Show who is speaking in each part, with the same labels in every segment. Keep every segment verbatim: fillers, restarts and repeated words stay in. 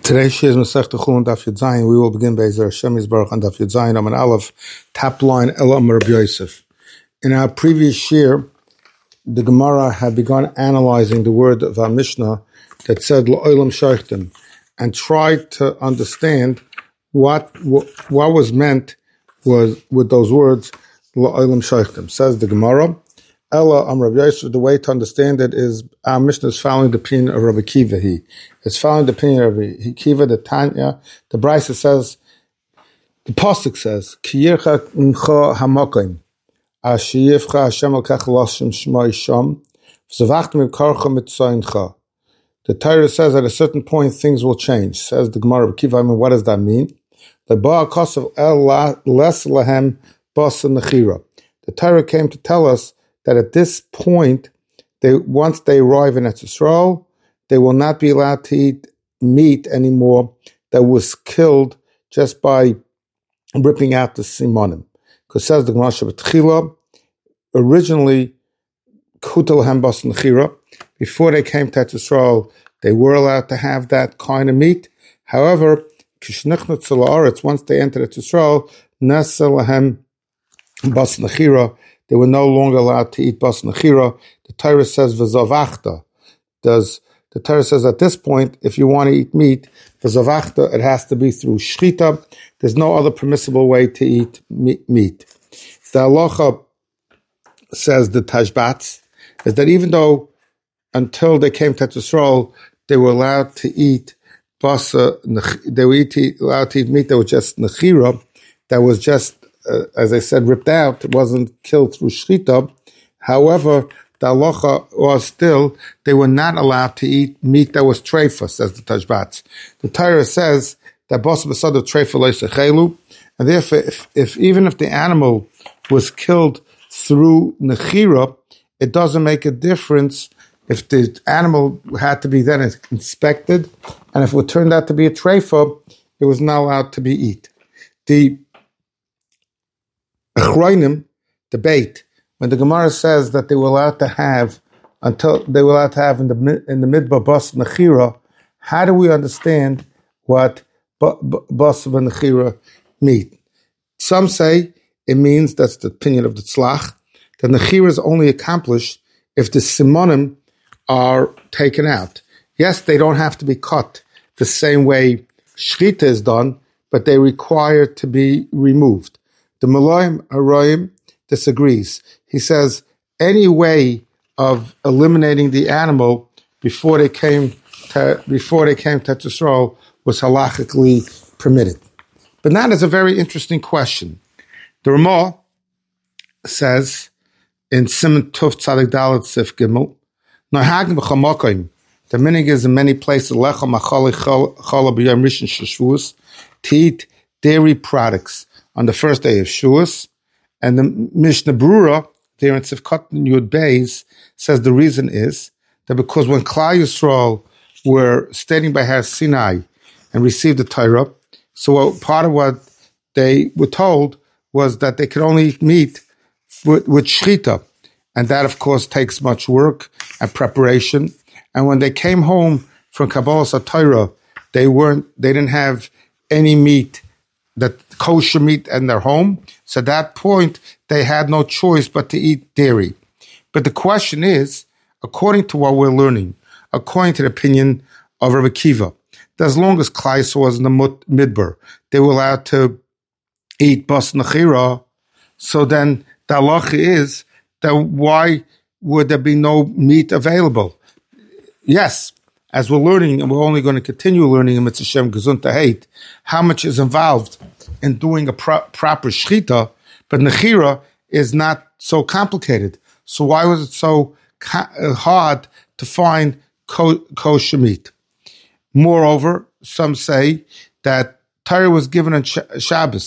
Speaker 1: Today's Shir is Masechta Chulin Daf Yud Zayin. We will begin by Ezer Hashem Yisbarach on Daf Yud Zayin Amar Aleph, top line El Amar Rabbi Yosef. In our previous Shir, the Gemara had begun analyzing the word of our Mishnah that said L'olam Shaychtim, and tried to understand what what was meant was with those words L'olam Shaychtim. Says the Gemara, Ella Amar Rabbi Yosef. The way to understand it is our Mishnah is following the opinion of Rabbi Kiva. He It's following the opinion of Rabbi Kiva, the Tanya. The Brisa says, the Pasuk says, Ki yircha incha hamakim, asher yivcha Hashem al kach lashem shema yisham, v'zavachtem imkarcha mitzoincha. The Torah says at a certain point things will change. Says the Gemara of Kiva. I mean, what does that mean? The ba'a kosav el les lahem basa nechira. The Torah came to tell us that at this point, they once they arrive in Eretz Yisrael, they will not be allowed to eat meat anymore that was killed just by ripping out the simonim. Because says the Gemara Shabbat originally, kutel hem bas nechira, before they came to Eretz Yisrael, they were allowed to have that kind of meat. However, kishnechnut zelaretz, once they entered Eretz Yisrael, nasa lahem bas nechira, they were no longer allowed to eat bas nechira. The Torah says v'zavachta. Does the Torah says at this point, if you want to eat meat, v'zavachta, it has to be through shchita. There's no other permissible way to eat meat. The halacha says the Tashbats is that even though until they came to Yisrael, they were allowed to eat basa, they were allowed to eat meat that was just nechira, that was just Uh, as I said, ripped out. It wasn't killed through shchita. However, the halacha was still, they were not allowed to eat meat that was treifa, says the Tashbats. The Torah says that bas b'sada treifa loisechelu, and therefore, if, if even if the animal was killed through nechira, it doesn't make a difference if the animal had to be then inspected, and if it turned out to be a treifa, it was not allowed to be eat. The Achroinim debate when the Gemara says that they were allowed to have until they were allowed to have in the in the midbar bas nechira. How do we understand what bas nechira mean? Some say it means, that's the opinion of the tzlach, that nechira is only accomplished if the simonim are taken out. Yes, they don't have to be cut the same way shchita is done, but they require to be removed. The Meloim Haroim disagrees. He says any way of eliminating the animal before they came to before they came to Yisrael was halachically permitted. But that is a very interesting question. The Ramah says in Siman Tuf Tzadik Dalet Sif Gimel, Nahagim b'chamakim. The meaning is in many places lechem achali chala b'yom rishon sheshvus, to eat dairy products on the first day of Shavuos, and the Mishnah Brura, there in Sivkot Yud Beis, says the reason is that because when Klal Yisrael were standing by Har Sinai and received the Torah, so part of what they were told was that they could only eat meat with, with shchita, and that of course takes much work and preparation. And when they came home from Kabbalas HaTorah, they weren't, they didn't have any meat, that kosher meat in their home. So at that point, they had no choice but to eat dairy. But the question is, according to what we're learning, according to the opinion of Rabbi Kiva, that as long as Klal was in the midbar, they were allowed to eat bas nechira. So then the halacha is that why would there be no meat available? Yes, as we're learning, and we're only going to continue learning in Mitzvah Shem Gesund Hate, how much is involved in doing a pro- proper shchita, but nechira is not so complicated. So why was it so co- hard to find ko- kosher meat? Moreover, some say that Torah was given on Sh- Shabbos.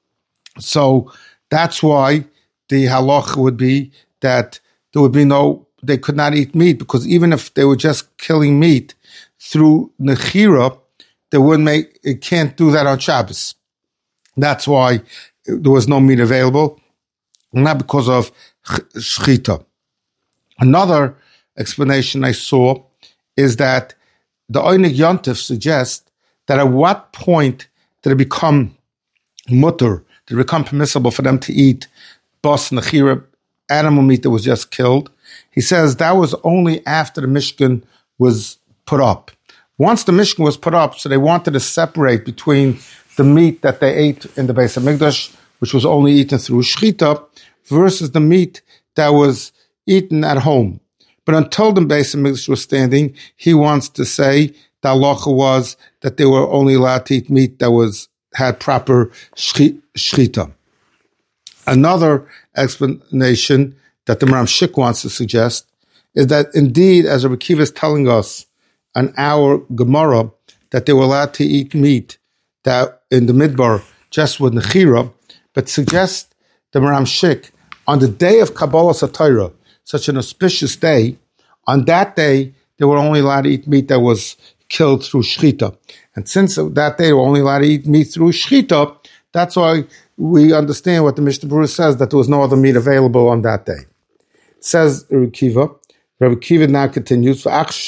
Speaker 1: So that's why the halacha would be that there would be no, they could not eat meat, because even if they were just killing meat through nechira, they wouldn't make, it can't do that on Shabbos. That's why there was no meat available, not because of shchita. Another explanation I saw is that the Oinig Yontif suggests that at what point did it become mutter, did it become permissible for them to eat bas nechira, animal meat that was just killed? He says that was only after the Mishkan was put up. Once the Mishkan was put up, so they wanted to separate between the meat that they ate in the Beis HaMikdash, which was only eaten through shchita, versus the meat that was eaten at home. But until the Beis HaMikdash was standing, he wants to say the halacha was that they were only allowed to eat meat that was had proper shchita. Another explanation that the Maram Shik wants to suggest is that indeed, as Rabbi Akiva is telling us an hour Gemara, that they were allowed to eat meat that in the Midbar just with Nechira, but suggests the Maram Shik on the day of Kabbalah Satira, such an auspicious day, on that day they were only allowed to eat meat that was killed through Shchita. And since that day they were only allowed to eat meat through Shchita, that's why we understand what the Mishnah Berurah says, that there was no other meat available on that day. Says Rabbi Akiva. Rabbi Akiva now continues,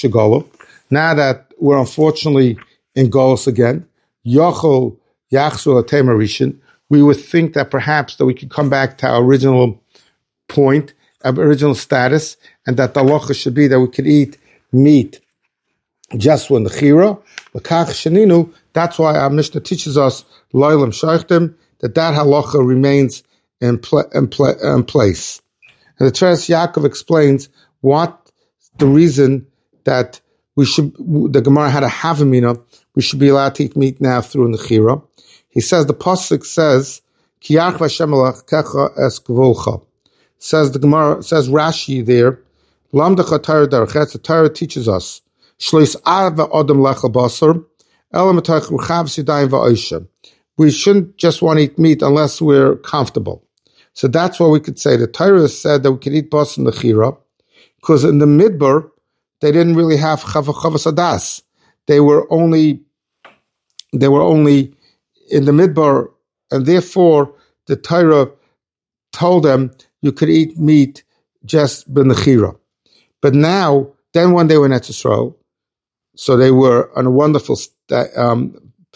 Speaker 1: now that we're unfortunately in Golus again, Yochel Yachzor Atemarishin, we would think that perhaps that we could come back to our original point, our original status, and that the halacha should be that we could eat meat just when the chira, l'kach sheninu. That's why our Mishnah teaches us loylam shaychtim, that that halacha remains in, pl- in, pl- in place. And the Teres Yaakov explains what the reason that we should, the Gemara had a havamina, we should be allowed to eat meat now through Nechira. He says, the Pasuk says, Ki yachva Hashem alakecha es gvulcha. Says the Gemara, says Rashi there, Lamdacha Torah darachetz, the Torah teaches us, Shlois ava odom lechel basar, elam atach ruchav sidayim va'osha. We shouldn't just want to eat meat unless we're comfortable. So that's why we could say the Torah said that we could eat bas and nechira, because in the Midbar, they didn't really have chavas adas. They were only, they were only in the Midbar, and therefore the Torah told them you could eat meat just b'nechira. But now, then when they were in Eretz Yisrael, so they were in a wonderful um,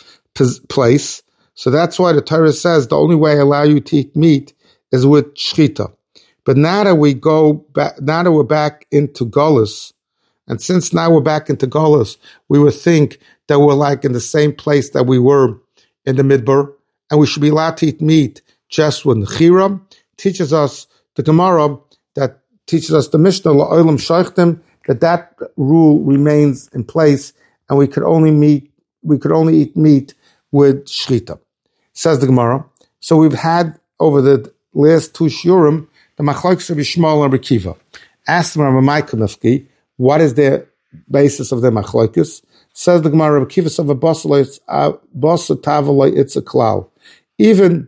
Speaker 1: place. So that's why the Torah says the only way I allow you to eat meat is with shchita. But now that we go back, now that we're back into Golus, and since now we're back into Golus, we would think that we're like in the same place that we were in the Midbar, and we should be allowed to eat meat just with Nechira. Teaches us the Gemara that teaches us the Mishnah La'olam Shaychtim, that that rule remains in place, and we could only meet we could only eat meat with shchita. Says the Gemara. So we've had over the last two shiurim the machlokes of Yishmael and Rabbi Akiva. Ask Rabbi Maikonofsky, what is the basis of the machlokes? Says the Gemara, Rabbi Akiva said, "Basa tavaly it's a klal." Even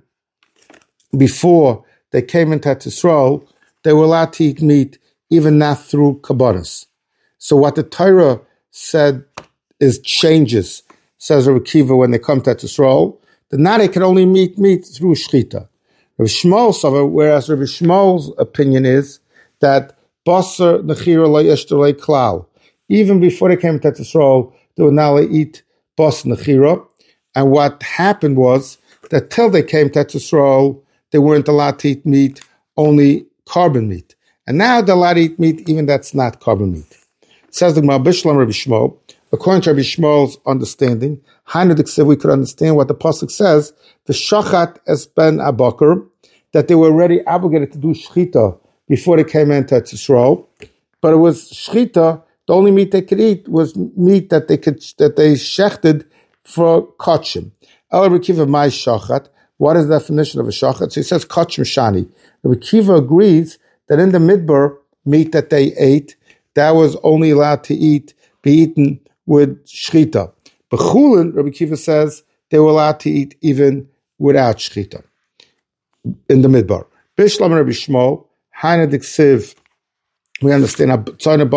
Speaker 1: before they came into Yisrael, they were allowed to eat meat, even not through kabbanis. So what the Torah said is changes. Says Rabbi Akiva when they come to Yisrael, that now they can only eat meat through shchita. Rabbi Shmuel saw, whereas Rabbi Shmuel's opinion is that basar nechira lo yeshter klal. Even before they came to Yisrael, they would now eat bas nechira. And what happened was that till they came to Yisrael, they weren't allowed to eat meat, only carbon meat. And now they're allowed to eat meat, even that's not carbon meat. It says the Gemara Bishlam Rabbi Shmuel, according to Rabbi Shmuel's understanding, we could understand what the pasuk says, the shachat es ben abakar, that they were already obligated to do shchita before they came into Yisrael. But it was shchita, the only meat they could eat was meat that they could that they shechted for kachim. El Rabbi Akiva my shachat. What is the definition of a shachat? So he says kachim shani. Rabbi Akiva agrees that in the Midbar, meat that they ate, that was only allowed to eat, be eaten with shchita. But chulin, Rabbi Akiva says, they were allowed to eat even without shchita in the Midbar. Bishlam Rabbi Shmuel, Haina Diksiv, we understand, Tzayin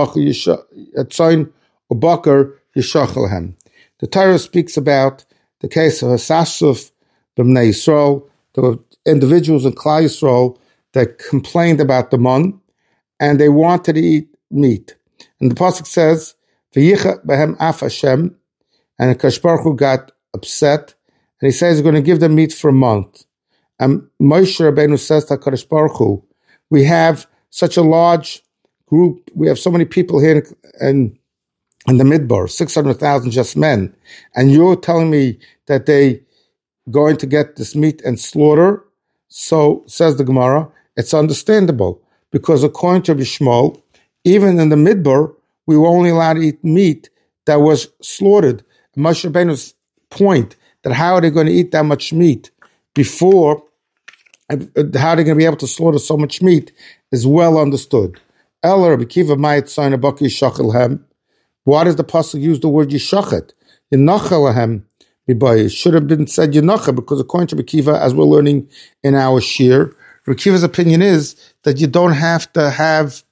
Speaker 1: Ubakar Yishachalhem. The Torah speaks about the case of Hasasuf B'nai Yisrael. There were individuals in Klal Yisrael that complained about the mon, and they wanted to eat meat. And the pasuk says, "V'yicha behem af Hashem," and Akash Baruch Hu got upset, and he says he's going to give them meat for a month. And Moshe Rabbeinu says to Akash Baruch Hu, we have such a large group, we have so many people here in, in the Midbar, six hundred thousand just men, and you're telling me that they going to get this meat and slaughter? So, says the Gemara, it's understandable, because according to Bishmol, even in the Midbar, we were only allowed to eat meat that was slaughtered. Moshe Rabbeinu's point that how are they going to eat that much meat before, how are they going to be able to slaughter so much meat is well understood. Eller B'kiva Mayit Sign Abaki Yishachelhem. Why does the pasuk use the word Yishachet? Yinachalahem. It should have been said Yenacha, because according to B'kiva, as we're learning in our shir, B'kiva's opinion is that you don't have to have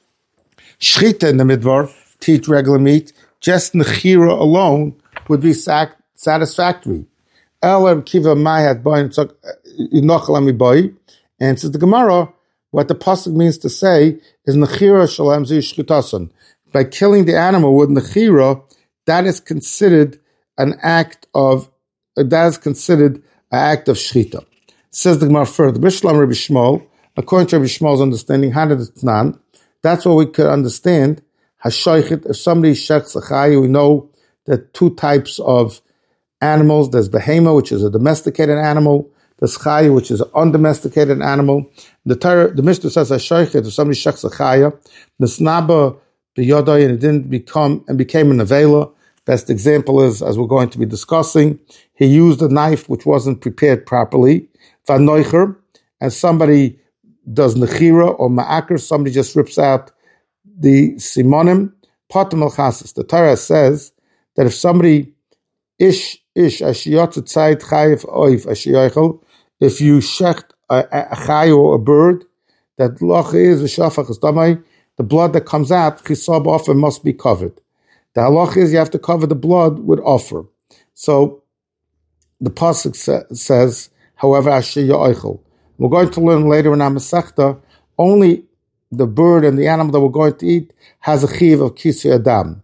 Speaker 1: shchita in the midbar to eat regular meat. Just nechira alone would be sac- satisfactory. El B'kiva Mayat Bayin Yinachalahem Bayi. And says the Gemara, what the pasuk means to say is nechira shalem zi shchitason. By killing the animal with nechira, that is considered an act of, uh, that is considered an act of shchita. Says the Gemara further, Bishlam Rabbi Shmuel, according to Rabbi Shmuel's understanding, Hanad, that's what we could understand. Hashoichet, if somebody shechs a chayi, we know that two types of animals. There's behema, which is a domesticated animal. There's chayi, which is an undomesticated animal. The Torah, the Mishnah says Hashoichet, if somebody shechs a chaya, nisnaba b'yodai, and it didn't become, and became an avela. Best example is, as we're going to be discussing, he used a knife which wasn't prepared properly, vanoicher, and somebody does nechira or ma'aker, somebody just rips out the simonim, patam al chasis. The Torah says that if somebody ish ish ashiyot tzayit chayiv oif ashiyoichel, if you shecht a, a chay or a bird, that loch is v'shafach is damai, the blood that comes out chisab often must be covered. The halach is you have to cover the blood with offer. So the pasuk sa- says, however, asher ya'oichel. We're going to learn later in our Masechta, only the bird and the animal that we're going to eat has a chiv of kisui adam.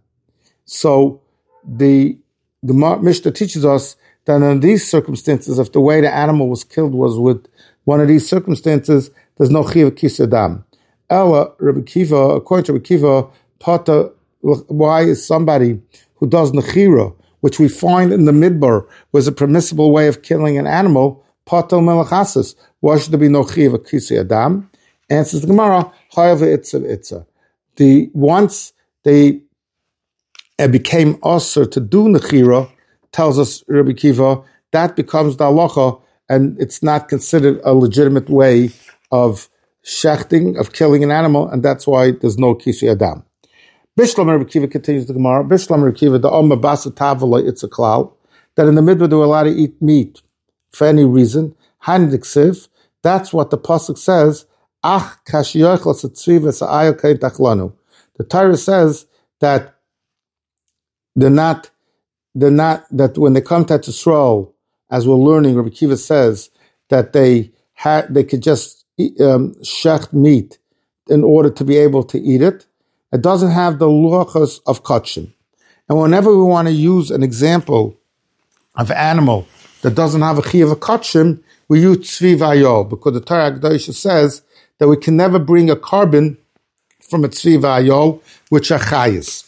Speaker 1: So the the Mishnah teaches us that in these circumstances, if the way the animal was killed was with one of these circumstances, there's no chiv of kisui adam. Ella, Rabbi Kiva, according to Rabbi Kiva, pata. Why is somebody who does nechira, which we find in the midbar was a permissible way of killing an animal, patel melachasis? Why should there be no chiv of kisui adam? Answers the Gemara, however, itza itza. The once they uh, became usher to do nechira, tells us Rabbi Kiva, that becomes the halacha, and it's not considered a legitimate way of shechting, of killing an animal, and that's why there's no kisui adam. Bishlam Rabbi Kiva continues the Gemara. Bishlam Rabbi Kiva, the Omma Basa Tavala, it's a cloud, that in the middle they were allowed to eat meat for any reason. Handiksiv, that's what the pasuk says. Ach kashiyochel setzvi v'sa'ayel kain tachlanu. The Torah says that they're not, they're not, that when they come to Yisrael, as we're learning, Rabbi Kiva says that they had, they could just eat, um, shecht meat in order to be able to eat it. It doesn't have the luchas of kachim. And whenever we want to use an example of animal that doesn't have a chi of a kachim, we use tzvi v'ayol, because the Torah Kedosha says that we can never bring a carbon from a tzvi v'ayol, which are chayis.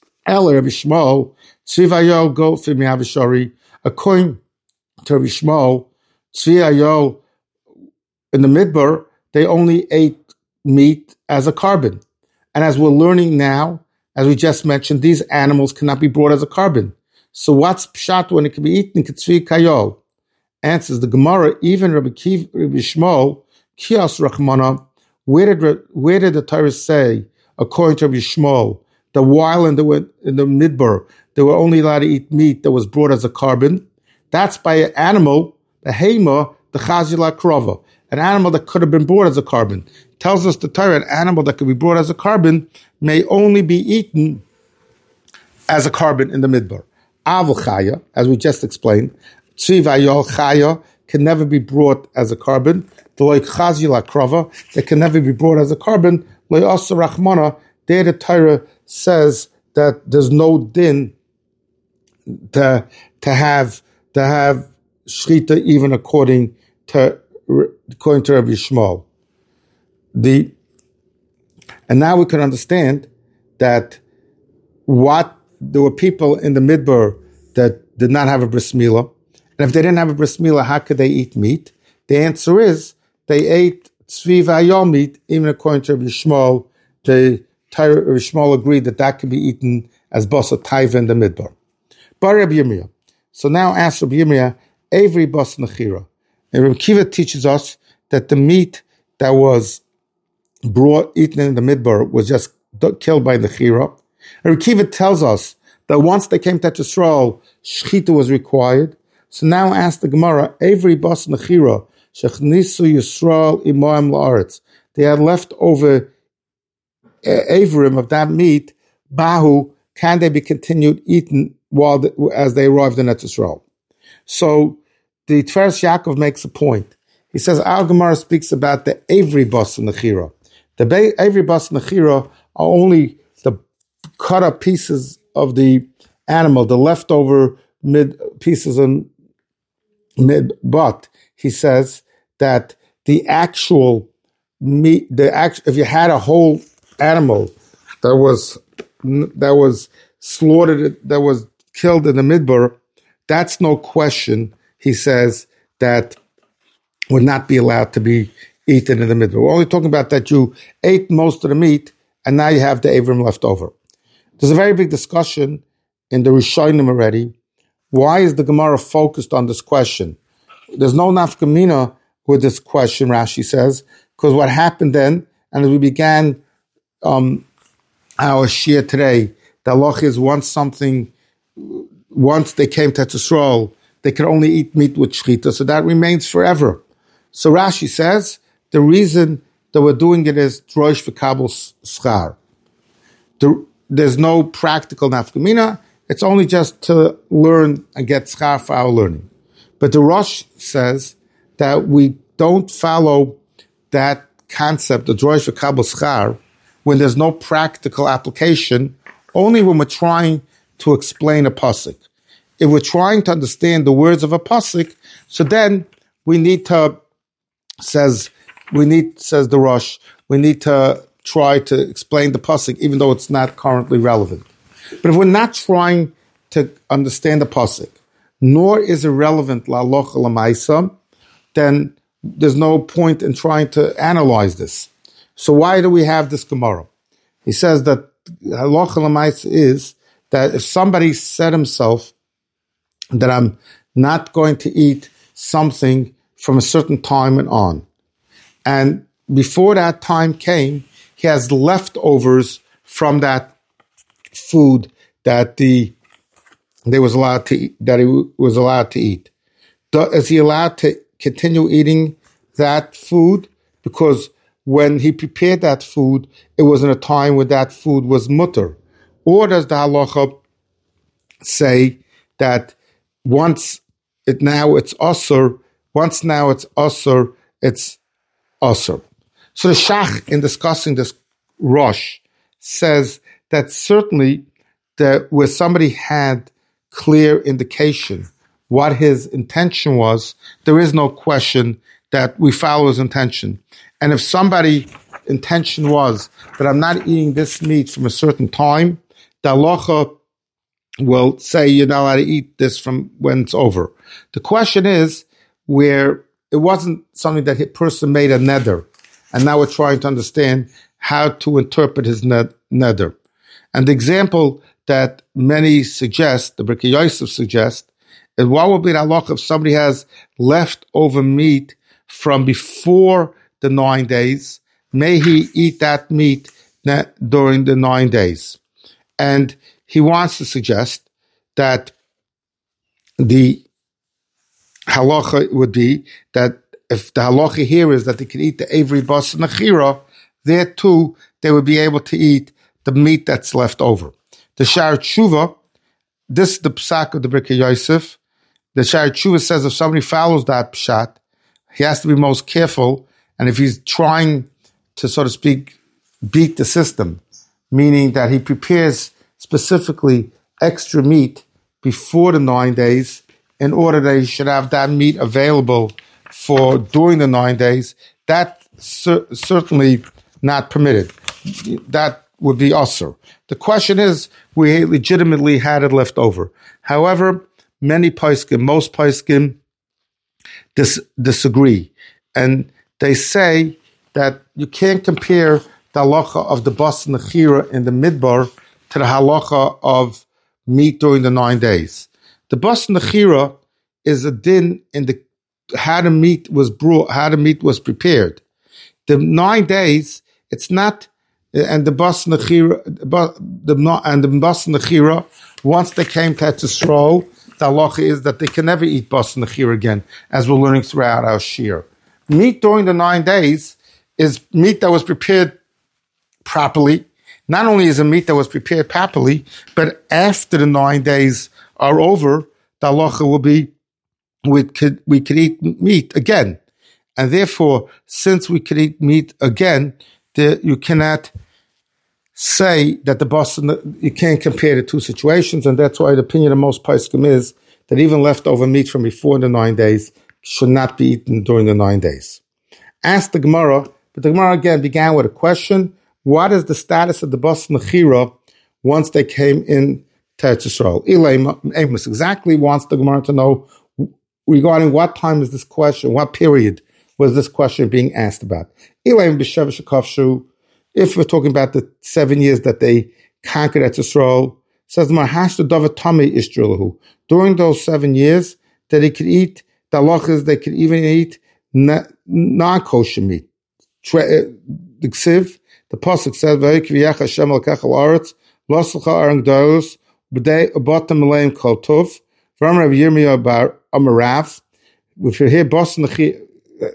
Speaker 1: El Rabbi Shmuel, tzvi v'ayol go for mi'avishari. According to Rabbi Shmuel, tzvi v'ayol in the midbar, they only ate meat as a carbon. And as we're learning now, as we just mentioned, these animals cannot be brought as a carbon. So what's pshat when it can be eaten? Ketzvi kayol. Answers the Gemara, even Rabbi Kiv, Rabbi Shmuel, Kios Rachmana, where did, where did the Torah say, according to Rabbi Shmuel, that while in the, in the midbar, they were only allowed to eat meat that was brought as a carbon? That's by an animal, the hema, the chazila krova, an animal that could have been brought as a carbon. Tells us the Torah, an animal that could be brought as a carbon may only be eaten as a carbon in the midbar. Avul chaya, as we just explained, tzvi v'ayol chaya can never be brought as a carbon. The loik chazila krova, they can never be brought as a carbon. Loik asa rachmana, there the Torah says that there's no din to to have to have shchita even according to according to Rabbi Shmuel. The and now we can understand that what there were people in the Midbar that did not have a bris milah, and if they didn't have a bris milah, how could they eat meat? The answer is they ate tzvi v'ayom meat, even according to Rabbi Shmuel. The Rabbi Shmuel agreed that that could be eaten as basa taiva in the Midbar. Bar Rabbi Yirmiyah. So now ask Rabbi Yirmiyah, every bas nechira. And Rabbi Kiva teaches us that the meat that was brought, eaten in the Midbar was just killed by nechira. Rabbi Kiva tells us that once they came to Yisrael, shchita was required. So now ask the Gemara, every bas nechira, shechnisu Yisrael imoam la'aretz. They had left over Averim of that meat, bahu, can they be continued eaten while the, as they arrived in Eretz Yisrael? So the Tiferes Yaakov makes a point. He says our Gemara speaks about the Avery bas nechira. The ba- Avery bas nechira are only the cut up pieces of the animal, the leftover mid pieces and mid. But he says that the actual meat, the act, if you had a whole animal that was that was slaughtered, that was killed in the Midbar, that's no question, he says, that would not be allowed to be eaten in the Midbar. We're only talking about that you ate most of the meat and now you have the Avrim left over. There's a very big discussion in the Rishonim already. Why is the Gemara focused on this question? There's no nafkamina with this question, Rashi says, because what happened then, and as we began um, our shir today, the halach is once something, once they came to Yisrael, they could only eat meat with shchita, so that remains forever. So Rashi says the reason that we're doing it is drosh v'kabel schar. The, there's no practical nafkamina. It's only just to learn and get schar for our learning. But the Rosh says that we don't follow that concept, the drosh v'kabel schar, when there's no practical application, only when we're trying to explain a pasuk. If we're trying to understand the words of a pasuk, so then we need to, says, we need, says the Rosh, we need to try to explain the pasuk, even though it's not currently relevant. But if we're not trying to understand the pasuk, nor is it relevant la'alocha l'maisa, then there's no point in trying to analyze this. So why do we have this Gemara? He says that halacha l'maisa is that if somebody said himself that I'm not going to eat something from a certain time and on, and before that time came, he has leftovers from that food that the they was allowed to eat, that he was allowed to eat. Is he allowed to continue eating that food? Because when he prepared that food, it was in a time when that food was mutter. Or does the halacha say that once it now it's asur, once now it's asur, it's asur? So the Shach, in discussing this Rosh, says that certainly that where somebody had clear indication what his intention was, there is no question that we follow his intention. And if somebody's intention was that I'm not eating this meat from a certain time, the halacha will say you're not allowed to eat this from when it's over. The question is where it wasn't something that a person made a neder, and now we're trying to understand how to interpret his neder. And the example that many suggest, the Birkei Yosef suggests, is what would be the halacha if somebody has leftover meat from before the nine days, may he eat that meat during the nine days? And he wants to suggest that the halacha would be that if the halacha here is that they can eat the Avery bas nechira, there too they would be able to eat the meat that's left over. The Sha'ar Tshuva, this is the psak of the Birkei Yosef. The Sha'ar Tshuva says if somebody follows that pshat, he has to be most careful, and if he's trying to, so to speak, beat the system, meaning that he prepares specifically extra meat before the nine days in order they should have that meat available for during the nine days, that's cer- certainly not permitted. That would be usur. The question is, we legitimately had it left over. However, many poskim, most poskim dis- disagree. And they say that you can't compare the halacha of the bas nechira in the midbar to the halacha of meat during the nine days. The bas nechira is a din in the how the meat was brought, how the meat was prepared. The nine days, it's not, and the bas nechira, the and the bas nechira, once they came to Eretz Yisrael, the halacha is that they can never eat bas nechira again, as we're learning throughout our shir. Meat during the nine days is meat that was prepared properly. Not only is it meat that was prepared properly, but after the nine days are over, the halacha will be we could we could eat meat again, and therefore, since we could eat meat again, the, you cannot say that the bas you can't compare the two situations, and that's why the opinion of most poskim is that even leftover meat from before the nine days should not be eaten during the nine days. Ask the Gemara, but the Gemara again began with a question: what is the status of the bas nechira once they came in to Eretz Yisrael? Amos exactly wants the Gemara to know regarding what time is this question, what period was this question being asked about. If we're talking about the seven years that they conquered Eretz Yisrael, says Mahash David Tami Ishtrilahu. During those seven years, that they could eat the halachas, they could even eat non-kosher meat. The Ksiv, the pasuk says, "Vayikviyach Hashem l'kach al aretz, losulcha arang dalos, b'dei abatam aleim kol tov." From Rabbi Yirmiyah bar Amarav, if you hear bas kedli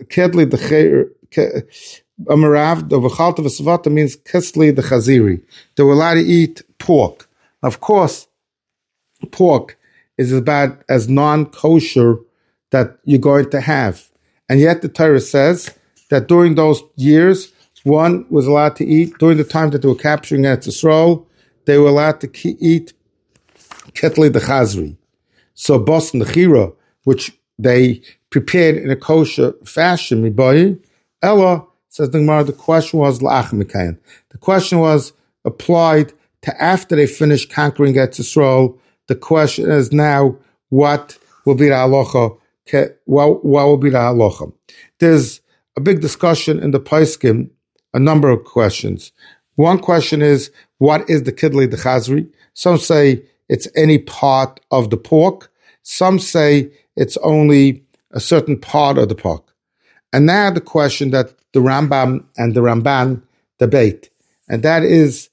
Speaker 1: the Amarav, the v'chalta v'savata means kesli the chaziri. They were allowed to eat pork. Of course, pork is about as non-kosher that you're going to have. And yet the Torah says that during those years, one was allowed to eat, during the time that they were capturing Eretz Yisrael, they were allowed to eat ketli the chazri. So bas nechira, which they prepared in a kosher fashion, mibayi, Ella, says the Gemara, the question was la'ach mikayin. The question was applied to after they finished conquering Eretz Yisrael. The question is now, what will be the halacha? What, what will be the halacha? There's a big discussion in the Paiskim, a number of questions. One question is, what is the kidli the chazri? Some say it's any part of the pork. Some say it's only a certain part of the pork. And now the question that the Rambam and the Ramban debate, and that is,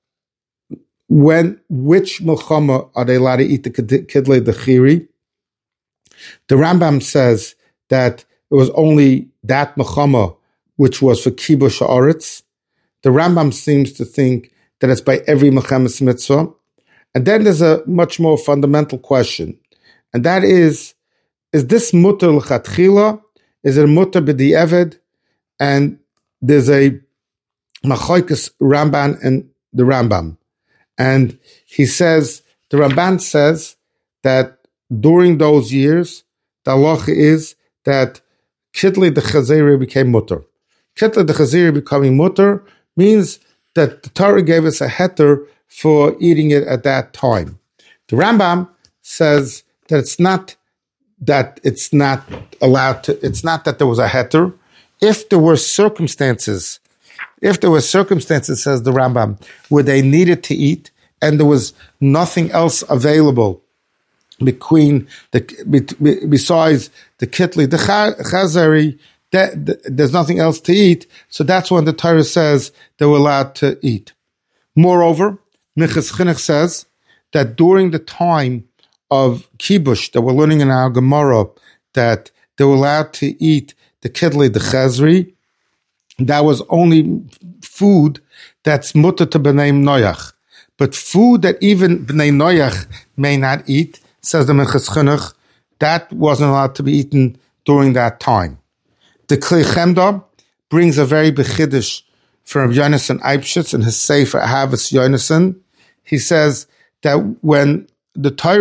Speaker 1: when which milchama are they allowed to eat the kidli the chiri? The Rambam says that it was only that milchama which was for kibush haaretz. The Rambam seems to think that it's by every milchemes mitzvah. And then there's a much more fundamental question, and that is, is this mutter l'chatchila? Is it a mutter b'di'eved? And there's a machoikas Ramban and the Rambam. And he says, the Ramban says that during those years, the halacha is that kitli the chaziri became mutter. Kitli the chaziri becoming mutter means that the Torah gave us a heter for eating it at that time. The Rambam says that it's not that it's not allowed to, it's not that there was a heter. If there were circumstances, if there were circumstances, says the Rambam, where they needed to eat and there was nothing else available between the besides the kitli, the chazari, that, there's nothing else to eat. So that's when the Torah says they were allowed to eat. Moreover, Minchas Chinuch says that during the time of kibush that we're learning in our Gemara, that they were allowed to eat the kidli, the chazri, that was only food that's mutter to b'nei noyach. But food that even b'nei noyach may not eat, says the Minchas Chinuch, that wasn't allowed to be eaten during that time. The Kli Chemda brings a very bechiddush from Yonasan Eibshitz in his Sefer Ahavas Yonasan. He says that when the Torah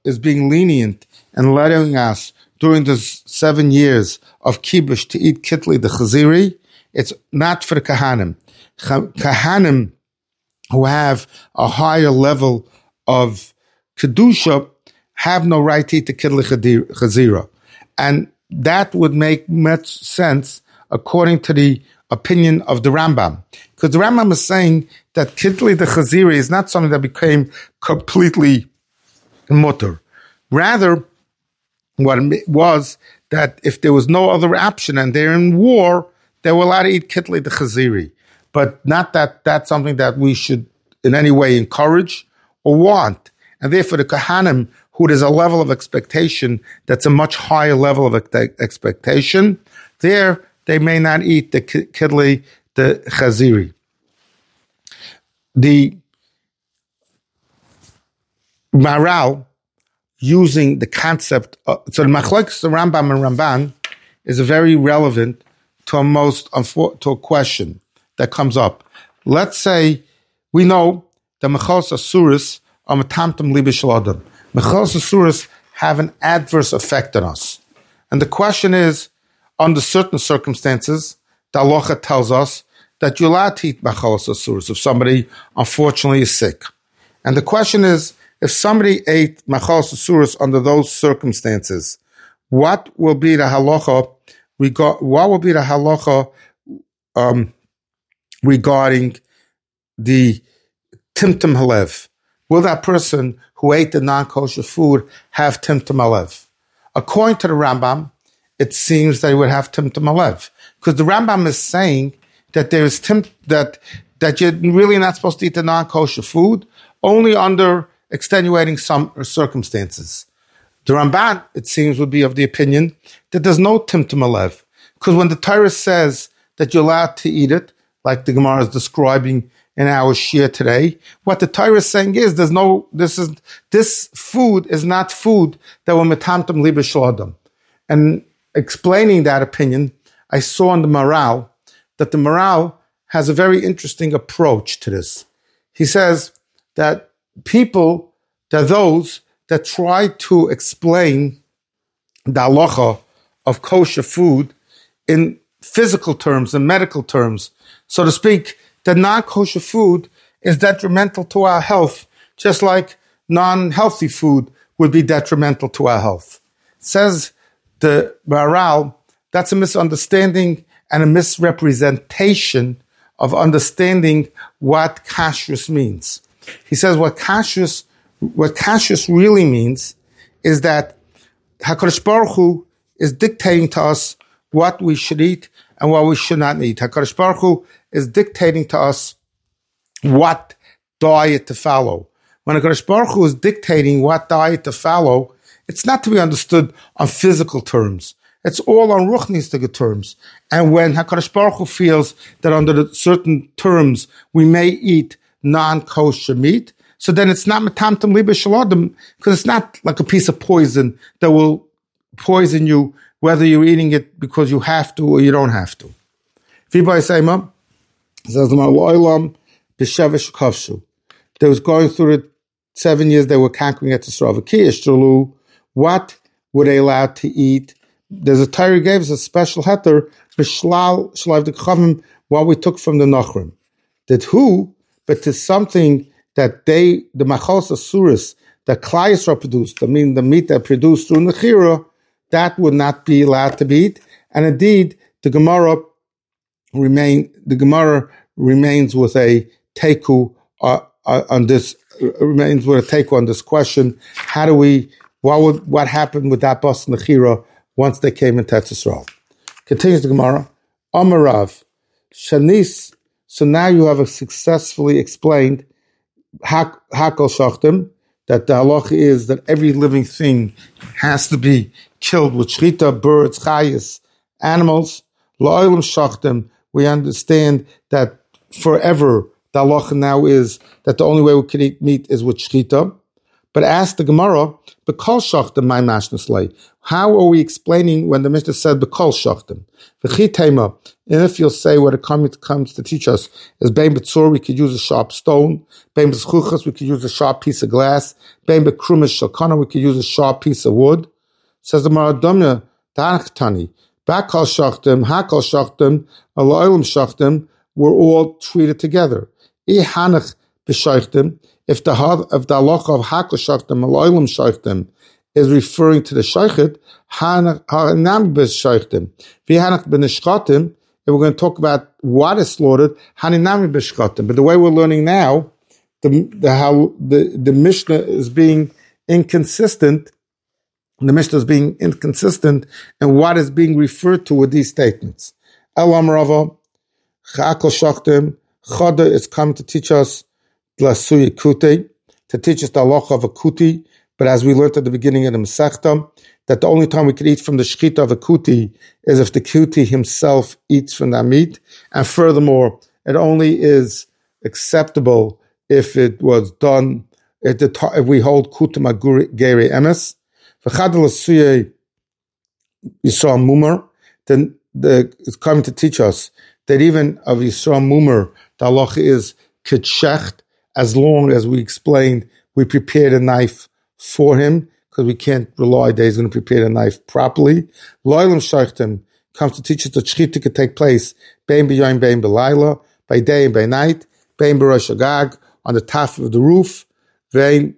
Speaker 1: is being lenient and letting us during the seven years of kibush to eat kitli the chaziri, it's not for the kahanim. Kahanim who have a higher level of kedusha have no right to eat the kitli chazira, and that would make much sense according to the opinion of the Rambam, because the Rambam is saying that kitli the chaziri is not something that became completely mutter. Rather, what it was that if there was no other option and they're in war, they were allowed to eat kitli the chaziri, but not that that's something that we should in any way encourage or want. And therefore, the kahanim, who there's a level of expectation that's a much higher level of expectation, there they may not eat the kitli the chaziri. The Maral, using the concept of, so the machlokes the Rambam and Ramban is very relevant to a most to a question that comes up. Let's say we know the mechos asuris are metamtam liba shel adam. Mechos asuris have an adverse effect on us, and the question is, under certain circumstances, the halacha tells us that you're allowed to eat mechos asuris if somebody unfortunately is sick, and the question is, if somebody ate machos asuros under those circumstances, what will be the halacha? Reg- what will be the halacha um, regarding the timtum halev? Will that person who ate the non-kosher food have timtum halev? According to the Rambam, it seems that he would have timtum halev, because the Rambam is saying that there is tim- that that you're really not supposed to eat the non-kosher food only under extenuating some circumstances. The Ramban, it seems, would be of the opinion that there's no timtum halev, because when the Torah says that you're allowed to eat it, like the Gemara is describing in our shir today, what the Torah is saying is there's no this is this food is not food that will metamtam liba shel adam. And explaining that opinion, I saw in the Maral that the Maral has a very interesting approach to this. He says that people, they're those that try to explain the halacha of kosher food in physical terms and medical terms. So to speak, that non-kosher food is detrimental to our health, just like non-healthy food would be detrimental to our health. Says the Maral, that's a misunderstanding and a misrepresentation of understanding what kashrus means. He says what kashrus, what kashrus really means is that HaKadosh Baruch Hu is dictating to us what we should eat and what we should not eat. HaKadosh Baruch Hu is dictating to us what diet to follow. When HaKadosh Baruch Hu is dictating what diet to follow, it's not to be understood on physical terms. It's all on ruchnistic terms. And when HaKadosh Baruch Hu feels that under the certain terms we may eat non-kosher meat, so then it's not metamtam liba shel adam, because it's not like a piece of poison that will poison you whether you're eating it because you have to or you don't have to. V'bay Seima says the Olam b'shevesh kavshu. They was going through the seven years they were conquering at the Srava. What were they allowed to eat? There's a Torah gave us a special heter b'shlal shlav dekhavim what we took from the Nachrim. That who, but to something that they, the machos asuris, that Klal Yisrael produced, I mean the meat that produced through Nechira, that would not be allowed to be eaten. And indeed, the Gemara remain the Gemara remains with a teiku uh, uh, on this uh, remains with a teiku on this question. How do we? What would what happened with that bas Nechira once they came into Eretz Yisrael? Continues the Gemara. Amarav Shanis. So now you have successfully explained Hakol Shachtim, that the halacha is that every living thing has to be killed with shchita, birds, chayas, animals. La'olam Shachtim, we understand that forever the halacha now is that the only way we can eat meat is with shchita. But ask the Gemara, B'kol shachtim my mashnaslei. How are we explaining when the Mishnah said B'kol shachtim? V'chitema. And if you'll say what it comes, comes to teach us is Bein B'tzur, we could use a sharp stone. Bein B'zchuchas, we could use a sharp piece of glass. Bein B'krumish shalkana, we could use a sharp piece of wood. Says the Maradumya, Tani. B'kol shachtim, Hakol shachtim, Aloilim shachtim, we're all treated together. Ihanach b'shachtim. If the if the halacha of Hakol shachtim, Aloilim shachtim is referring to the shaychet, Hanam b'shachtim. V'hanach b'nishchatim. If we're going to talk about what is slaughtered, Haninami b'shchatim. But the way we're learning now, the the how the, the Mishnah is being inconsistent. The Mishnah is being inconsistent in what is being referred to with these statements. Elam Rava, Hakol shachtim. Chada is coming to teach us Lasuya Kuti, to teach us the halacha of a kuti. But as we learned at the beginning of the Masechta, that the only time we could eat from the shechita of a kuti is if the kuti himself eats from that meat. And furthermore, it only is acceptable if it was done, if, the, if we hold kutima geri emes. V'chad Lasuya Yisrael Mumar, then the, it's coming to teach us that even of Yisrael Mumar, the halacha is k'tshecht, as long as we explained, we prepared a knife for him, because we can't rely that he's going to prepare the knife properly. Loilam shachtim comes to teach us that shechita could take place bein b'yom, bein b'layla, by day and by night, bein b'rosh hagag, on the top of the roof, bein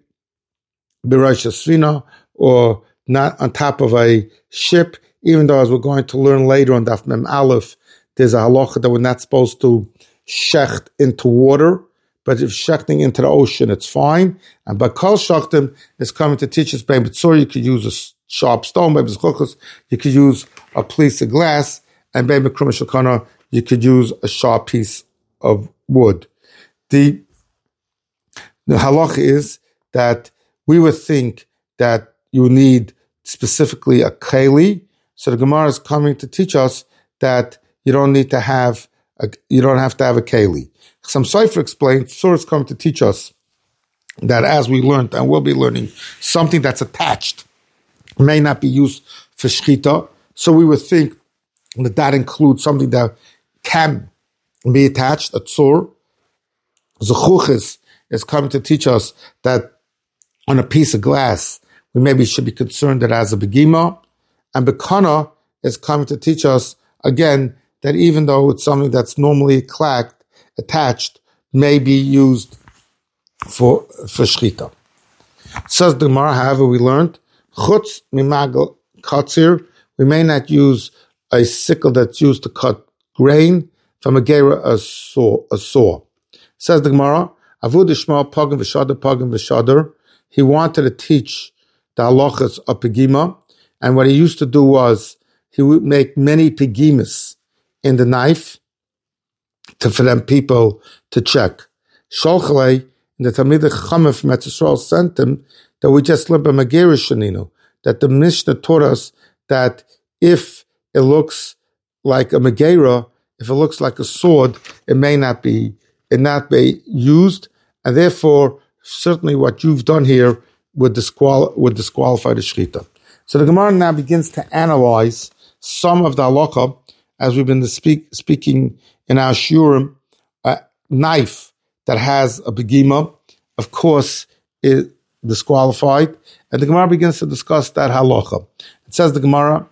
Speaker 1: b'rosh hasfina, or not on top of a ship, even though as we're going to learn later on Daf Mem Aleph, there's a halacha that we're not supposed to shecht into water, but if shechting into the ocean, it's fine. And B'kol shachtim is coming to teach us, by B'tzor, you could use a sharp stone, by B'zchuchas, you could use a piece of glass, and by B'krum shulkana, you could use a sharp piece of wood. The, the halacha is that we would think that you need specifically a keli, so the Gemara is coming to teach us that you don't need to have a, you don't have to have a keli. Some Sefer explains, Surah is coming to teach us that as we learned and will be learning, something that's attached may not be used for shechita. So we would think that that includes something that can be attached, a tzur. Zechuches is coming to teach us that on a piece of glass, we maybe should be concerned that as a begima. And Bekana is coming to teach us, again, that even though it's something that's normally clacked, attached, may be used for for shechita. Says the Gemara, however, we learned, chutz mimagal katzir, we may not use a sickle that's used to cut grain, from a gera, a saw. A saw. Says the Gemara, avud ishmael pagim v'shader pagim v'shader, he wanted to teach the halachas of pegima, and what he used to do was, he would make many pegimas in the knife, to for them people to check. Sholchalei, the Talmid Chachamim from Eretz Yisrael sent him that we just learned by Megera Shaninu, that the Mishnah taught us that if it looks like a Megera, if it looks like a sword, it may not be, it not be used, and therefore certainly what you've done here would disqual would disqualify the shechita. So the Gemara now begins to analyze some of the halacha, as we've been speak, speaking in our shiurim. A knife that has a begima, of course, is disqualified, and the Gemara begins to discuss that halacha. It says the Gemara,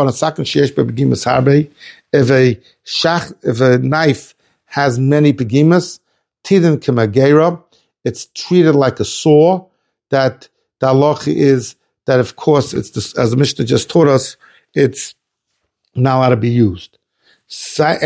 Speaker 1: if a shach, if a knife has many begimas, tidin kemagera, it's treated like a saw. That the halacha is that, of course, it's this, as the Mishnah just taught us, it's not allowed to be used. But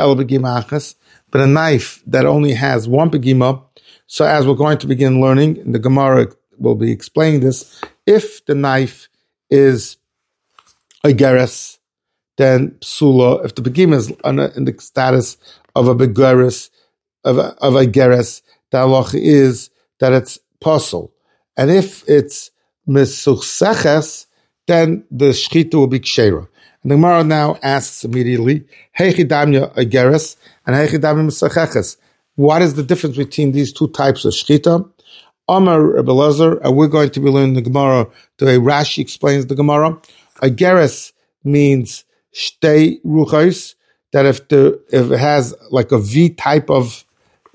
Speaker 1: a knife that only has one begima, so as we're going to begin learning, and the Gemara will be explaining this, if the knife is a geres, then psula, if the begima is in the status of a begeres, of a, of a geres, the halacha is that it's pasul. And if it's misuchseches, then the shechita will be kshera. And the Gemara now asks immediately, Heichi damya ageres and heichi damya misucheches. What is the difference between these two types of shechita? Amar Rebbe Lezer, and we're going to be learning the Gemara the way Rashi explains the Gemara. Igeres means shtei ruchos, that if the if it has like a V type of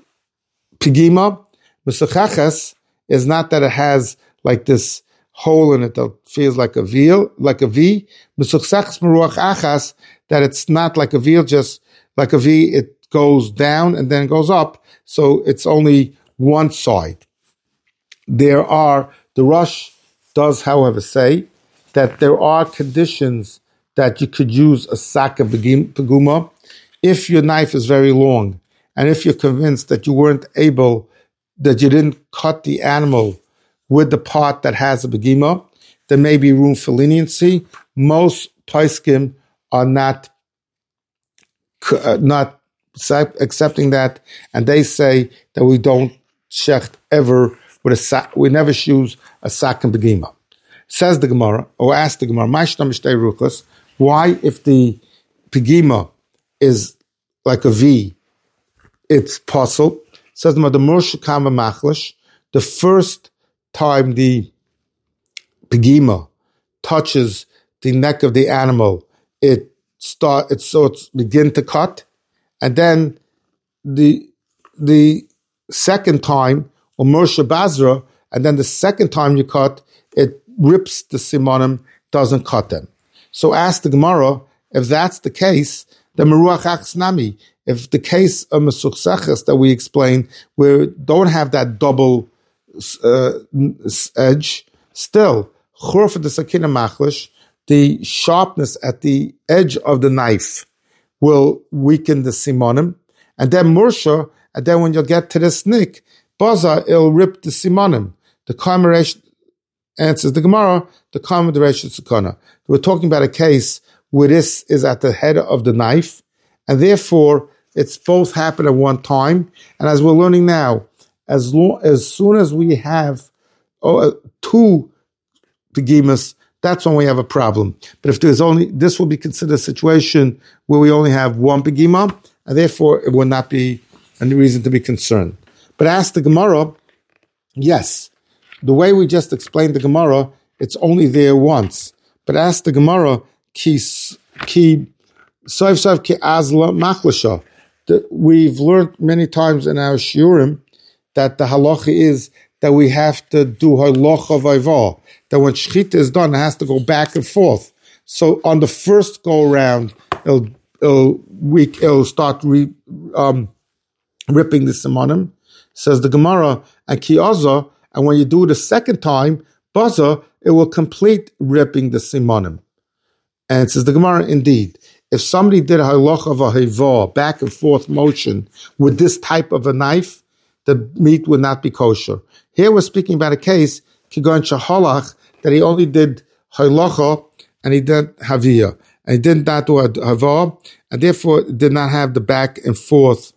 Speaker 1: pigima, Mesuchaches is not that it has like this hole in it that feels like a V, like a V. Mesuchaches meruach achas, that it's not like a V, just like a V, it goes down and then goes up, so it's only one side. There are, the Rosh does, however, say that there are conditions that you could use a sack of piguma if your knife is very long, and if you're convinced that you weren't able, that you didn't cut the animal with the part that has a pigima, there may be room for leniency. Most poskim are not uh, not accepting that, and they say that we don't shecht ever with a sack. We never choose a sack and pigima. Says the Gemara, or ask the Gemara, why, if the pigima is like a V, it's possible? Says the Gemara, the first time the pigima touches the neck of the animal, it start it so it's begin to cut, and then the the second time, or Moshe Bazra, and then the second time you cut, it rips the simonim, doesn't cut them. So ask the Gemara, if that's the case, the Meruach Achs Nami, if the case of Mesuchaches that we explained, where don't have that double uh, edge, still, Churfa the Sakina Machlish, the sharpness at the edge of the knife will weaken the simonim, and then Mursha, and then when you get to the snick, Baza, it'll rip the simonim. The Kaimaresh answers the Gemara, the Kaimaresh Sakana. We're talking about a case where this is at the head of the knife, and therefore it's both happen at one time. And as we're learning now, as long, as soon as we have oh, two pigimas, that's when we have a problem. But if there's only, this will be considered a situation where we only have one pigima, and therefore it will not be any reason to be concerned. But ask the Gemara, yes, the way we just explained the Gemara, it's only there once. But ask the Gemara, ki ki soif soif ki azla machlasha. We've learned many times in our shiurim that the halacha is that we have to do halacha vayva. That when shechita is done, it has to go back and forth. So on the first go around, it'll it'll, weak, it'll start re, um, ripping the simonim. Says the Gemara, and ki azah, and when you do it the second time, baza, it will complete ripping the simonim. And it says the Gemara, indeed, if somebody did a halacha of a hivah, back and forth motion, with this type of a knife, the meat would not be kosher. Here we're speaking about a case, kigon shahalach, that he only did halacha and he did haviyah, and he did not do a hivah, and therefore did not have the back and forth.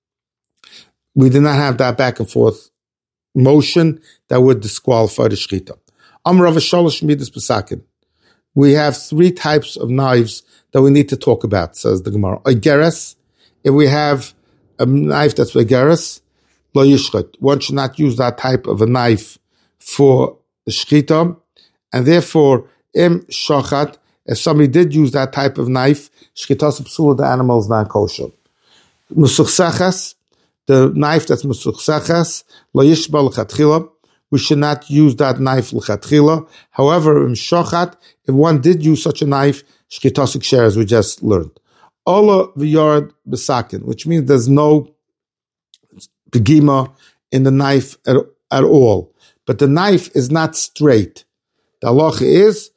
Speaker 1: We did not have that back and forth motion that would disqualify the shechita. Amar Rav Shalosh Midas Pesakim. We have three types of knives that we need to talk about, says the Gemara. Igeres, if we have a knife that's igeres, lo yishchet. One should not use that type of a knife for the shechita, and therefore, im shachat, if somebody did use that type of knife, shchitas psula, the animal is not kosher. Mesuchaches, the knife that's mesuchaches, lo yishba l'chatchila, we should not use that knife l'chatchila. However, im shachat, if one did use such a knife, shchitas ksher, as we just learned. Ola v'yard b'sakin, which means there's no pigima in the knife at, at all. But the knife is not straight. The halacha is,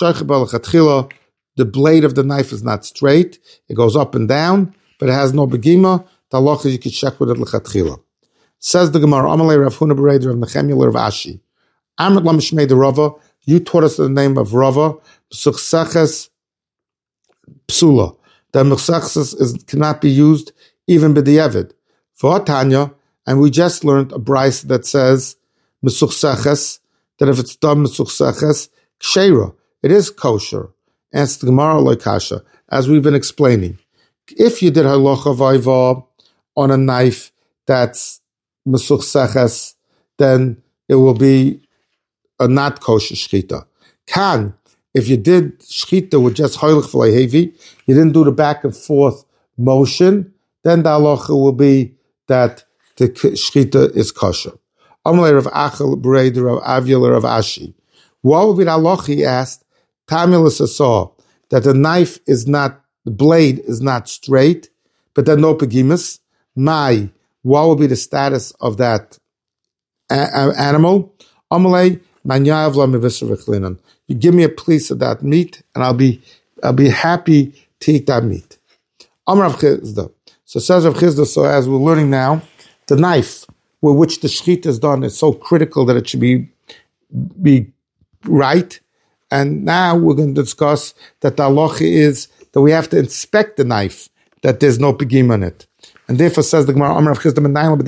Speaker 1: the blade of the knife is not straight. It goes up and down, but it has no pigima. The halacha is you can check with it l'chatchila. Says the Gemara, Amalei Rav Huna Bereder of Nechemia Rav Ashi. Amrit Lam Shmei the Rava, you taught us the name of Rava, Psuchsaches Psula. The Psuchsaches is cannot be used even b'di'evid. For Tanya, and we just learned a brayso that says Mesuchsaches, that if it's done Mesuchsaches, Ksheira, it is kosher. Answer the Gemara Loikasha, as we've been explaining. If you did halacha vayva on a knife that's Mesuchsaches, then it will be a not kosher shchita. Kan, if you did shchita with just hoilich v'lei hevi, you didn't do the back and forth motion, then the halacha will be that the shchita is kosher. Amalei Rav Achel B'rei Rav Avyel Rav Ashi. What would be the halacha? He asked. Tamilus saw that the knife is not, the blade is not straight, but then no pegimus. My, what will be the status of that a- a- animal? Amalei manyav la mevisar v'chlinan. You give me a piece of that meat, and I'll be, I'll be happy to eat that meat. Amar Rav Chizda. So says Rav Chizda. So as we're learning now, the knife with which the shechita is done is so critical that it should be be right. And now we're going to discuss that the halacha is that we have to inspect the knife, that there's no pigim on it. And therefore says the Gemara, Amar Rav Chizda,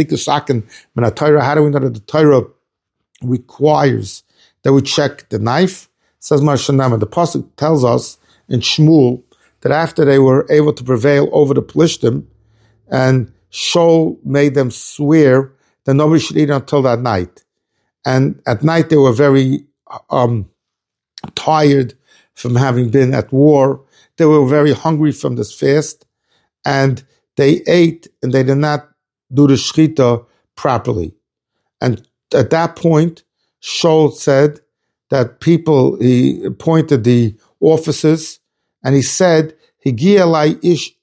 Speaker 1: how do we know that the Torah requires that we check the knife? Says Mar Shanama, the pasuk tells us in Shmuel that after they were able to prevail over the Plishtim, and Shaul made them swear that nobody should eat until that night. And at night they were very um, tired from having been at war. They were very hungry from this fast, and they ate and they did not do the shechita properly. And at that point, Shaul said that people, he appointed the officers, and he said, Higishu alai ish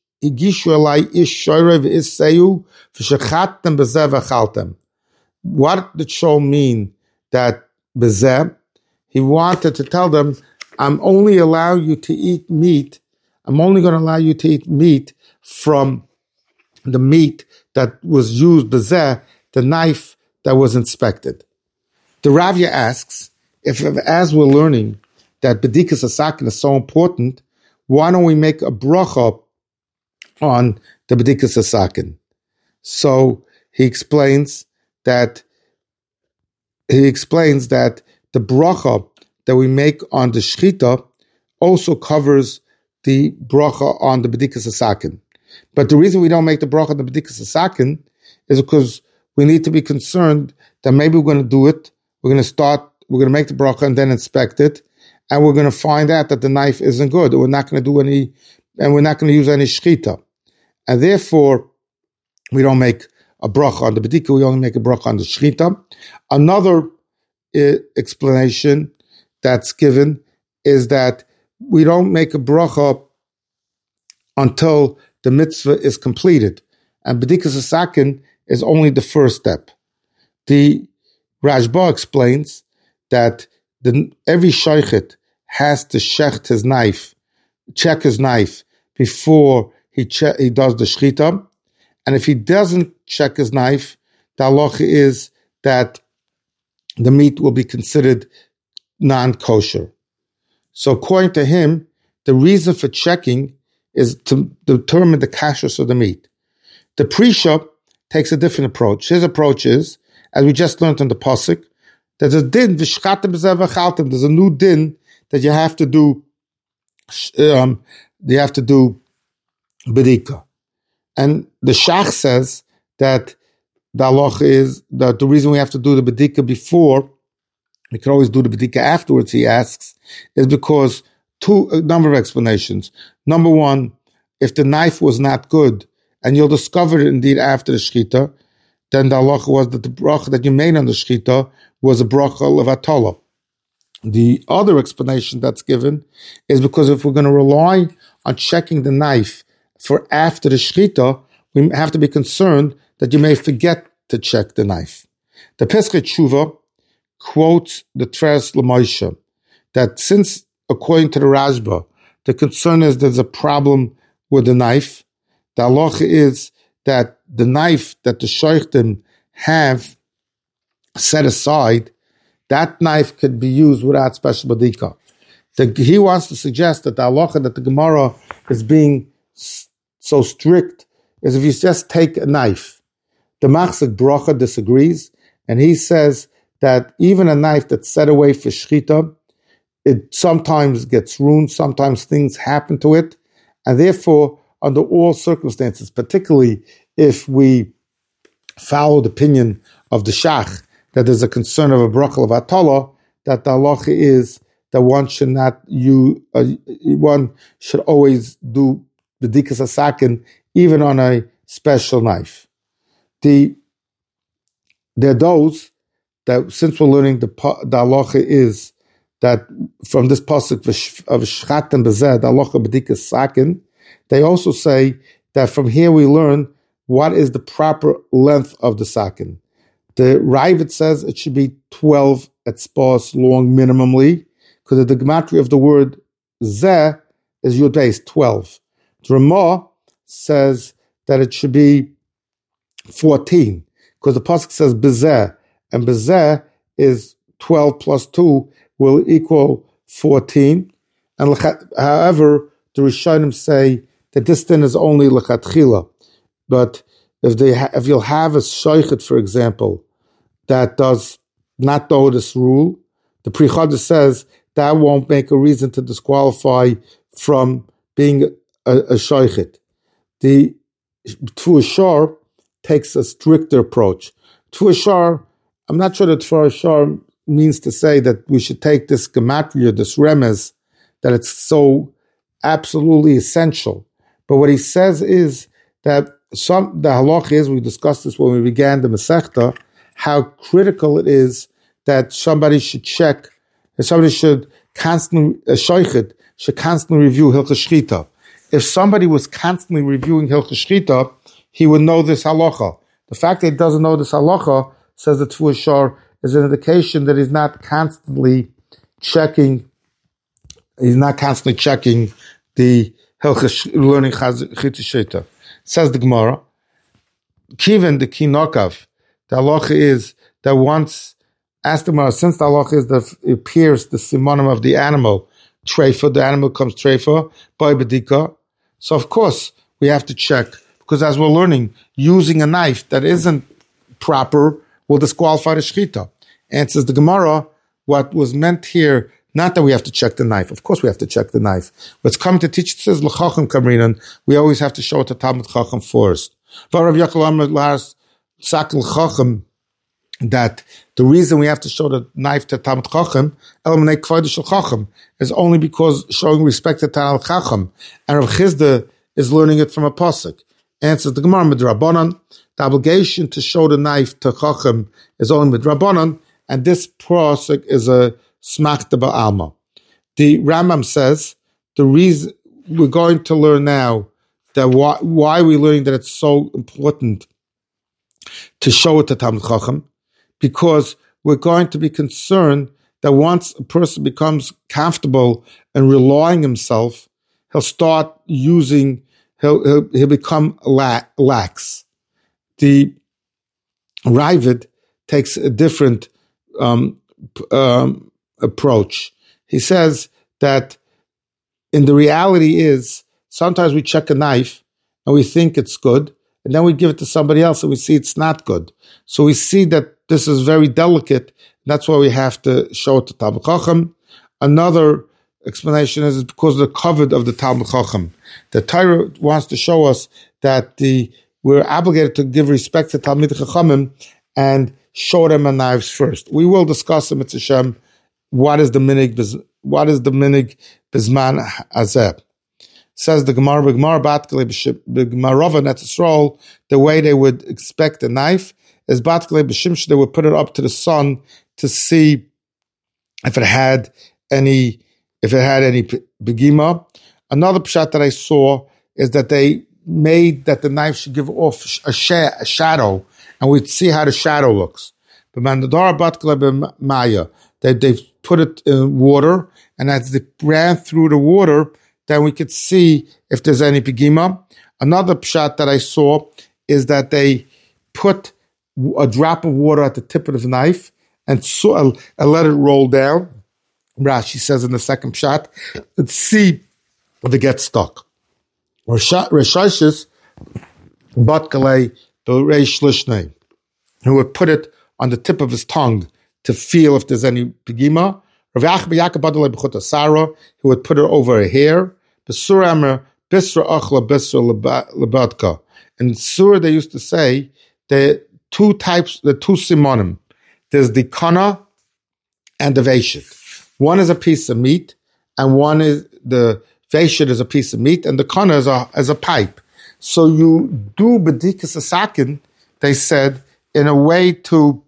Speaker 1: shorev isseyu v'shechattem bezeh v'chaltem. What did Shaul mean that bezeh? He wanted to tell them, I'm only allow you to eat meat. I'm only going to allow you to eat meat from the meat that was used, bezeh, the knife that was inspected. The Ravya asks, if as we're learning that Bedikas Asakin is so important, why don't we make a bracha on the Bedikas Asakin? So he explains that he explains that the bracha that we make on the shechita also covers the bracha on the Bedikas Asakin. But the reason we don't make the bracha on the Bedikas Asakin is because we need to be concerned that maybe we're going to do it, we're going to start, we're going to make the bracha and then inspect it, and we're going to find out that the knife isn't good, we're not going to do any, and we're not going to use any shechita. And therefore, we don't make a bracha on the bedika, we only make a bracha on the shechita. Another uh, explanation that's given is that we don't make a bracha until the mitzvah is completed. And bedikas asakin is only the first step. The Rashba explains that the, every shaychet has to shecht his knife, check his knife before he che- he does the shechita. And if he doesn't check his knife, the halacha is that the meat will be considered non-kosher. So according to him, the reason for checking is to determine the kashrus of the meat. The Prisha takes a different approach. His approach is, as we just learned in the pasuk, there's a din, there's a new din that you have to do, um, you have to do bedika. And the Shach says that the halacha is that the reason we have to do the bedika before, we can always do the bedika afterwards, he asks, is because two, a number of explanations. Number one, if the knife was not good, and you'll discover it indeed after the shechita, then the halacha was that the bracha that you made on the shechita was a bracha of atala. The other explanation that's given is because if we're going to rely on checking the knife for after the shechita, we have to be concerned that you may forget to check the knife. The Pesach Tshuva quotes the Tveres L'Moshe that since, according to the Rashba, the concern is there's a problem with the knife, the halacha is that the knife that the shaykhim have set aside, that knife could be used without special badika. The, he wants to suggest that the halacha that the Gemara is being so strict is if you just take a knife. The Machzak Bracha disagrees, and he says that even a knife that's set away for shechita, it sometimes gets ruined, sometimes things happen to it, and therefore, under all circumstances, particularly if we follow the opinion of the Shach, that there's a concern of a bracha of atala, that the halacha is that one should not, you, uh, one should always do the bedikas hasakin, even on a special knife. The, there are those that, since we're learning the, the halacha is that from this pasuk of shchatem bezeh, the halacha bedikas sakin, they also say that from here we learn what is the proper length of the sakin. The Ravid says it should be twelve at spas long minimally, because the gematria of the word zeh is yud beis, twelve. The Ramah says that it should be fourteen, because the pasuk says bezeh, and bezeh is twelve plus two will equal fourteen. And however, the Rishonim say that this thing is only lechatchila. But if they ha- if you'll have a shoichet, for example, that does not know this rule, the Pri Chada says that won't make a reason to disqualify from being a, a shoichet. The Tfu Ashar takes a stricter approach. Tfu Ashar, I'm not sure that Tfu Ashar means to say that we should take this gematria, this remez, that it's so absolutely essential. But what he says is that some the halach is, we discussed this when we began the Masechta, how critical it is that somebody should check, that somebody should constantly, a shoichet, should constantly review Hilchos Shchita. If somebody was constantly reviewing Hilchos Shchita, he would know this halacha. The fact that he doesn't know this halacha, says the Tfu Ashar, is an indication that he's not constantly checking, he's not constantly checking the Hilchos, learning Hilchos Shchita. Says the Gemara, Kiven the Kinokav, the halacha is that once, ask the Gemara, since the halacha is that it appears the simonim of the animal, treifa, the animal comes treifa, by bedika, so of course we have to check, because as we're learning, using a knife that isn't proper will disqualify the shchita. And says the Gemara, what was meant here, not that we have to check the knife. Of course we have to check the knife. What's coming to teach, it says, l'chacham kamrinan, we always have to show it to Talmud Chacham first. V'arav Yaakov Amar Lahas Sakil Chacham, that the reason we have to show the knife to Talmud Chacham, Elmanei Kvodah Shel Chacham, is only because showing respect to Talmud Chacham. And Rav Chizda is learning it from a pasuk. Answers the Gemara Midrabanan, the obligation to show the knife to Chacham is only Midrabanan, and this pasuk is a smachta ba'alma. The Rambam says the reason we're going to learn now that why, why we're learning that it's so important to show it to Talmud Chacham, because we're going to be concerned that once a person becomes comfortable and relying himself, he'll start using, he'll he'll, he'll become la- lax. The Ravid takes a different um, um, approach. He says that in the reality is sometimes we check a knife and we think it's good, and then we give it to somebody else and we see it's not good. So we see that this is very delicate. That's why we have to show it to Talmud Chacham. Another explanation is because of the covet of the Talmud Chacham. The Torah wants to show us that the we're obligated to give respect to Talmid Chachamim and show them our knives first. We will discuss in Mitzvah Shem what is the minig, what is the minig bizman hazeh. Says the Gemara, Gemara Batkele B'Gemarova Netzrol, the way they would expect a knife is Batkele B'Shimsh, they would put it up to the sun to see if it had any, if it had any begima. Another pshat that I saw is that they made that the knife should give off a, sh- a shadow, and we'd see how the shadow looks. But Mandadara Batkele Maya, they they put it in water, and as they ran through the water, then we could see if there's any pegima. Another pshat that I saw is that they put a drop of water at the tip of the knife and, so, and let it roll down. Rashi says in the second pshat, and see if it gets stuck. Reshashis Batkele B'Reish Lishnei, who would put it on the tip of his tongue to feel if there's any pegima. Rav Yaakov Badalei B'Chut Sarah, who would put it over a hair. B'Sura Amar Bisra Achla Bisra Lebadka. In Surah they used to say the two types, the two simonim. there's the kana and the veshit. One is a piece of meat, and one is the veshit is a piece of meat, and the kana is a is a pipe. So you do bedikas asakin, they said, in a way to,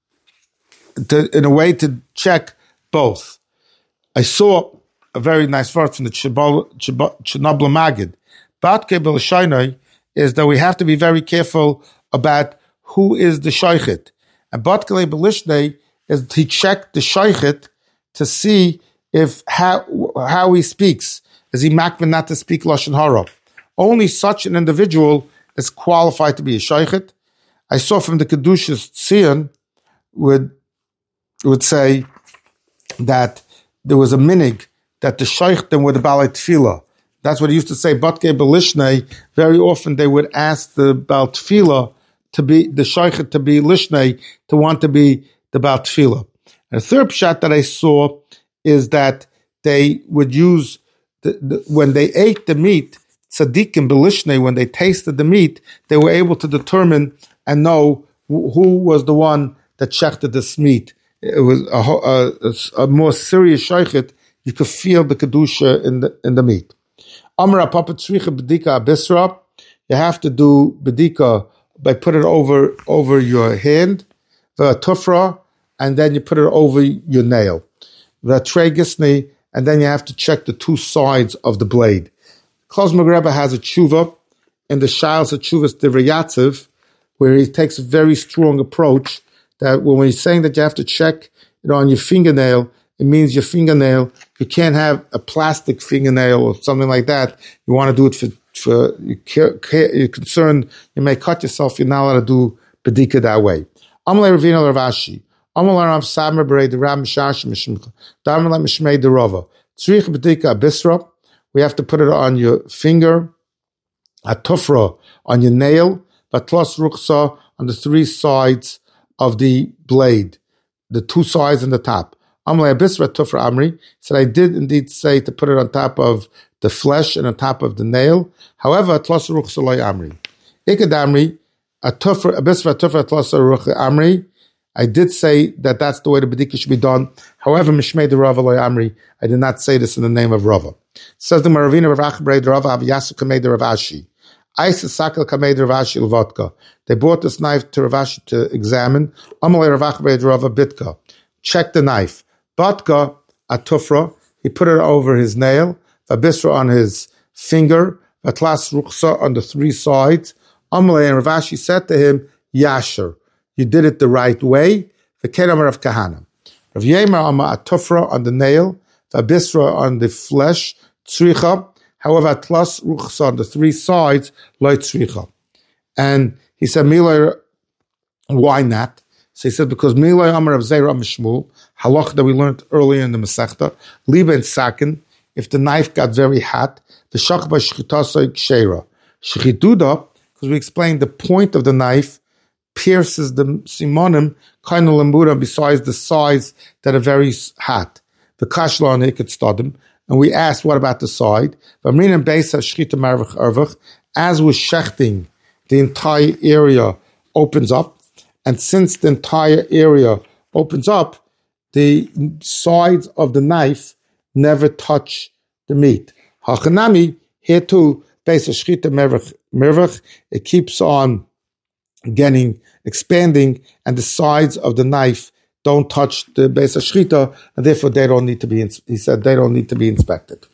Speaker 1: to in a way to check both. I saw a very nice verse from the Chernobyl Magid. Batke b'l'shaynai is that we have to be very careful about who is the shaychit. And Batke b'lishnei is he checked the shaychit to see if how how he speaks. Is he makvin not to speak lashon hara? Only such an individual is qualified to be a shaychit. I saw from the Kedushas Tzion would would say that there was a minig that the shaychtim were the balei tefillah. That's what he used to say. Batke b'lishnei. Very often they would ask the bal tefillah to be the shaychit to be lishnei, to want to be the bal tefillah. And the third shot that I saw is that they would use the, the, when they ate the meat, tzaddikim b'lishnei, when they tasted the meat, they were able to determine and know who, who was the one that shechted this meat. It was a, a, a more serious shaychit. You could feel the kedusha in the in the meat. Amra papa tzricha bedika abisra. You have to do bedika by put it over over your hand, the tufra, and then you put it over your nail, the tregisni, and then you have to check the two sides of the blade. Klaus Magreba has a tshuva in the Shailas Tshuvas Divrei where he takes a very strong approach that when he's saying that you have to check it on your fingernail, it means your fingernail, you can't have a plastic fingernail or something like that. You want to do it for, for you're concerned you may cut yourself, you're not allowed to do bedika that way. Amalei Ravina Ravashi. Amalei Rav Samer Berei the Ram Shash Mishmcha. Damalei Mishmei the Rava. Tzrich bedika abisra. We have to put it on your finger, a tufra on your nail, batlas ruksa on the three sides of the blade, the two sides and the top. Amle abisra tufra amri said I did indeed say to put it on top of the flesh and on top of the nail. However, atlas ruksa loy amri. Ikad amri a tufra abisra tufra atlas ruksa amri. I did say that that's the way the bedika should be done. However, mishmei the Rava loy amri. I did not say this in the name of Rava. Says the Maravina Rav Achbrei the Rava Aviyasu Kamei the Ravashi. Isa Sakal Kamei the Ravashi Lvatka. They brought this knife to Ravashi to examine. Amalei Rav Achbrei the Rava Bitka. Check the knife. Batka atufra. He put it over his nail. Vabisra on his finger. Vatlas Ruksa on the three sides. Amalei and Ravashi said to him, Yasher. You did it the right way. The Kedamar of Kahana. Rav Yemer Ama atufra on the nail. Vabisra on the flesh. Tzricha. However, atlas ruchsa on the three sides, loy tzricha. And he said, Milay, why not? So he said, because Milay Amar of Zera Mishmul, halach that we learned earlier in the Masechta, liba and sakin, if the knife got very hot, the shachba shchitasoi kshera. Shchituda, because we explained the point of the knife pierces the simonim, kind of lembuda, besides the sides that are very hot. The kashla on it could stadim. And we asked, what about the side? As we're shechting, the entire area opens up. And since the entire area opens up, the sides of the knife never touch the meat. Hachanami, here too, it keeps on getting, expanding, and the sides of the knife don't touch the Beis HaShrita, and therefore they don't need to be, he said, they don't need to be inspected.